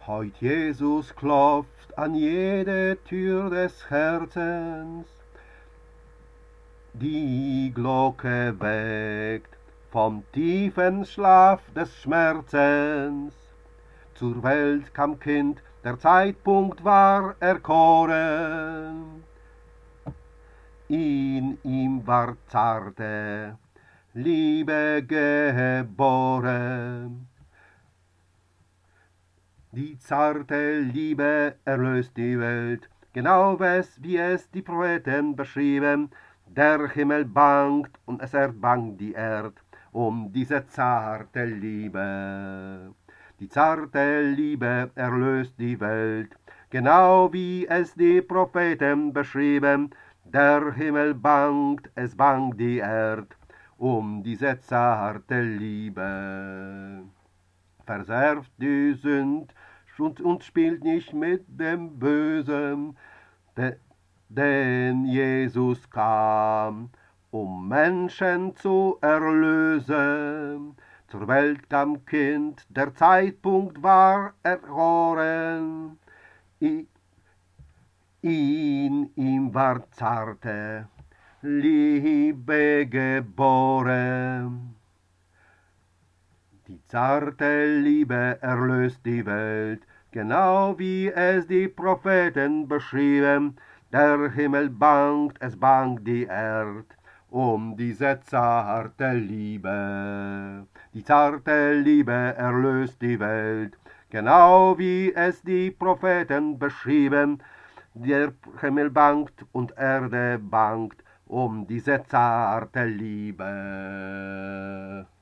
Heut Jesus klopft an jede Tür des Herzens, die Glocke weckt vom tiefen Schlaf des Schmerzens. Zur Welt kam Kind, der Zeitpunkt war erkoren. In ihm war zarte Liebe geboren. Die zarte Liebe erlöst die Welt, genau wie es die Propheten beschrieben. Der Himmel bangt und es erbangt die Erd diese zarte Liebe. Die zarte Liebe erlöst die Welt, genau wie es die Propheten beschrieben. Der Himmel bangt, es bangt die Erd diese zarte Liebe. Verserft die Sünd und spielt nicht mit dem Bösen, denn Jesus kam, Menschen zu erlösen. Zur Welt kam Kind, der Zeitpunkt war erkoren. In ihm war zarte Liebe geboren. Die zarte Liebe erlöst die Welt, genau wie es die Propheten beschrieben. Der Himmel bangt, es bangt die Erd diese zarte Liebe. Die zarte Liebe erlöst die Welt, genau wie es die Propheten beschrieben. Der Himmel bangt und Erde bangt diese zarte Liebe.